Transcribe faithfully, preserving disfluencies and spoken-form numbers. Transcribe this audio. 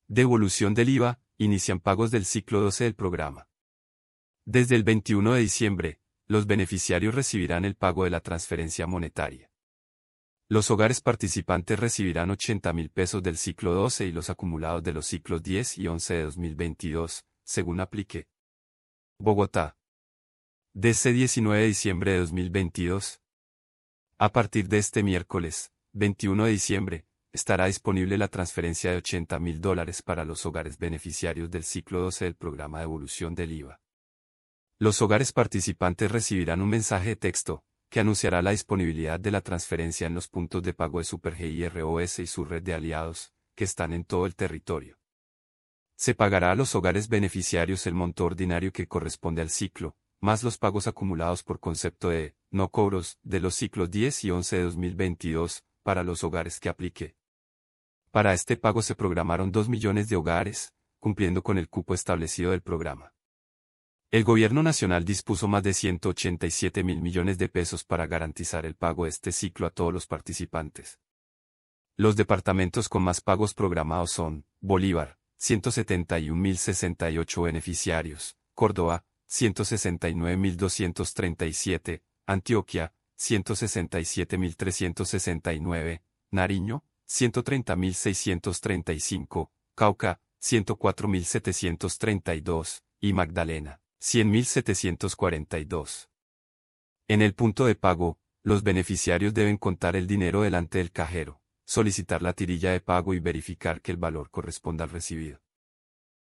Devolución del I V A, inician pagos del ciclo doce del programa. Desde el veintiuno de diciembre, los beneficiarios recibirán el pago de la transferencia monetaria. Los hogares participantes recibirán ochenta mil pesos del ciclo doce y los acumulados de los ciclos diez y once de dos mil veintidós, según aplique. Bogotá. Desde diecinueve de diciembre de dos mil veintidós. A partir de este miércoles, veintiuno de diciembre, estará disponible la transferencia de ochenta mil dólares para los hogares beneficiarios del ciclo doce del programa de devolución del I V A. Los hogares participantes recibirán un mensaje de texto, que anunciará la disponibilidad de la transferencia en los puntos de pago de SuperGIROS y su red de aliados, que están en todo el territorio. Se pagará a los hogares beneficiarios el monto ordinario que corresponde al ciclo, más los pagos acumulados por concepto de no cobros de los ciclos diez y once de dos mil veintidós, para los hogares que aplique. Para este pago se programaron dos millones de hogares, cumpliendo con el cupo establecido del programa. El Gobierno Nacional dispuso más de ciento ochenta y siete mil millones de pesos para garantizar el pago de este ciclo a todos los participantes. Los departamentos con más pagos programados son Bolívar, ciento setenta y un mil sesenta y ocho beneficiarios, Córdoba, ciento sesenta y nueve mil doscientos treinta y siete, Antioquia, ciento sesenta y siete mil trescientos sesenta y nueve, Nariño, ciento treinta mil seiscientos treinta y cinco, Cauca, ciento cuatro mil setecientos treinta y dos, y Magdalena, cien mil setecientos cuarenta y dos. En el punto de pago, los beneficiarios deben contar el dinero delante del cajero, solicitar la tirilla de pago y verificar que el valor corresponda al recibido.